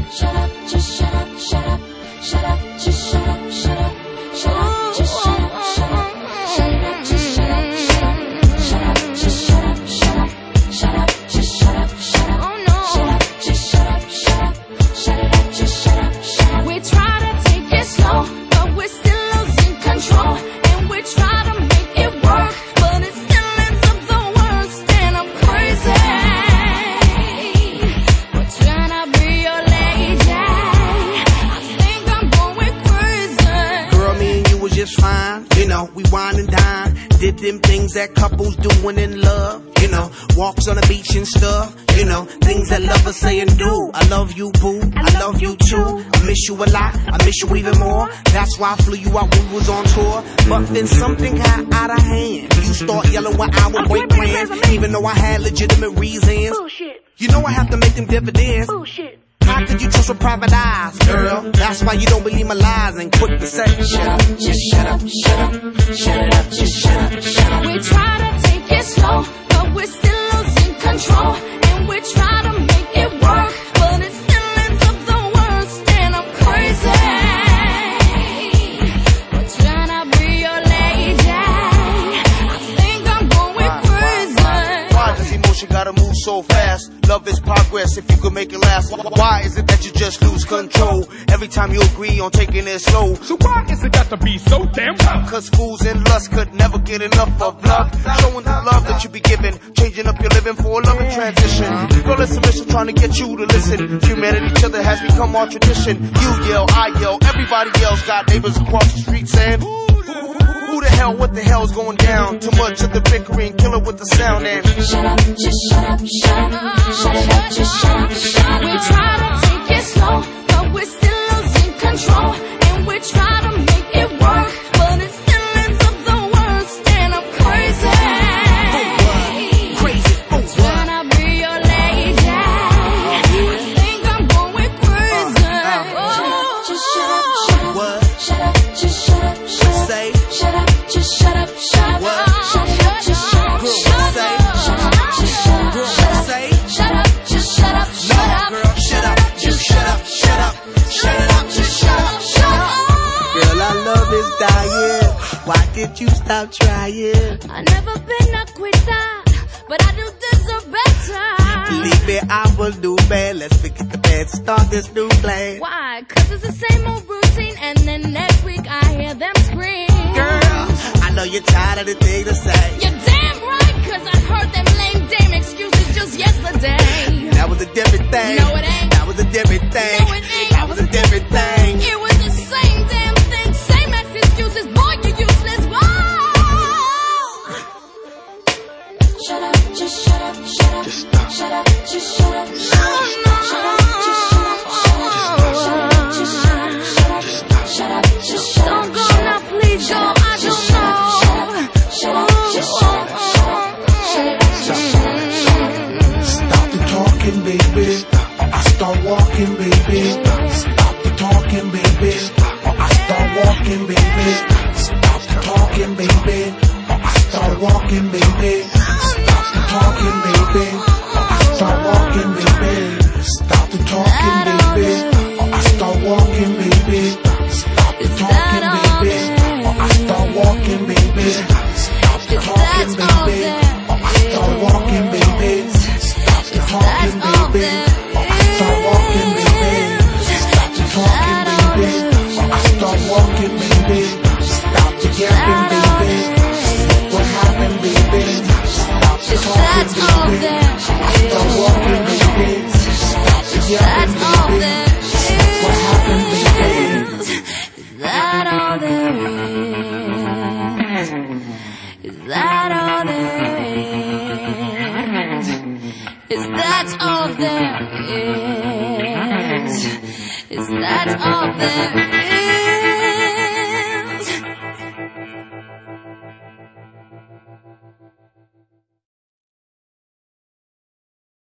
Shut up, just shut up, shut up, shut up, just shut up, shut up, shut up, just shut up, shut up, shut up, just shut up, shut up, shut up, just shut up, shut up, shut up, just shut up, shut up, shut up, just shut up, shut up, shut it up, just shut up, shut up. We try to take it slow, but we're still losing control, and we try to make it work, but it still ends up the worst, and I'm crazy. We're trying to be your lady. I think I'm going crazy. Girl, me and you was just fine. You know, we wine and dine. Did them things that couples doing in love. You know, walks on the beach and stuff. You know, things that lovers say and do. I love you, boo. I love you too. I miss you a lot. I miss you even more. That's why I flew you out when we was on tour. But then something got out of hand. You start yelling when I would break plans, even though I had legitimate reasons. Bullshit. You know I have to make them dividends. Bullshit. How could you trust with private eyes, girl? That's why you don't believe my lies and quick to say, shut up, just shut up, shut up, shut it up, just shut up, shut up. We try to take it slow, but we're still losing control, and we try to make it work, but it still ends up the worst, and I'm crazy. We're trying to be your lady. I think I'm going crazy. Why does emotion gotta move so fast? Love is progress if you could make it last. Why is it that you just lose control every time you agree on taking it slow? So why is it got to be so damn rough? Cause fools and lust could never get enough of love. Showing the love that you be giving, changing up your living for a loving transition. Girl, it's a mission trying to get you to listen. Humanity, each other has become our tradition. You yell, I yell, everybody yells. Got neighbors across the street saying, who the hell, what the hell's going down? Too much of the bickering, kill it with the sound and Shut up, just shut up, shut up, shut it up, just shut up, shut up. We try to take it slow, but we're still losing control, and we try to make it work, but it still ends up the worst, and I'm crazy. Crazy, Trying to be your lady. I think I'm going crazy. Just shut up, shut up, What? shut up, just shut up, shut up. Say, Shut up, just shut up, shut up. What? Shut it up, just shut up, shut up. Say, Shut up, just shut up, shut up. say, Shut up, just shut up, shut up. girl, shut up, just shut up, shut up, shut it up, just shut up, shut up. Girl, our love is dying. Why did you stop trying? I've never been a quitter, but I do deserve better. Believe me, I will do bad. Let's forget the bad, start this new plan. Why? 'Cause it's the same old routine, and then next week I hear them scream. Girl, I know you're tired of the thing to say. You're damn right, 'cause I heard them lame dame excuses just yesterday. That was a different thing. No, it ain't. That was a different thing. No, it ain't. That was a different thing. It was the same damn thing, same as excuses. Boy, you useless. Whoa! Shut up, just shut up, shut up. Just stop. Shut up, just shut up, shut up. Shut up, just shut up, shut up. Shut up, just shut up, shut up. Shut up, just shut up. Don't go now, please go. I don't know. Shut up, just shut up, shut up. Shut up, just shut up, shut up. Stop the talking, baby. Or I start walking, baby. Stop the talking, baby. Or I start walking, baby. Stop the talking, baby. Or I start walking, baby. Stop the talking, baby. Or I start walking, baby. Stop the talking, baby. Or I start walking, baby. Stop the talking, baby. Or I start walking, baby. Stop the talking, baby. Or I start walking, baby. Stop the talking, baby. Or I start walking, baby. Stop the talking, baby. Or I start walking, baby. Stop the yapping, baby. What happened, baby? Stop the talking, baby. Or I start walking, baby. Stop the yapping, baby. What happened, baby? Is that all there is? Is that all there is? Is that all there is? Is that all there is?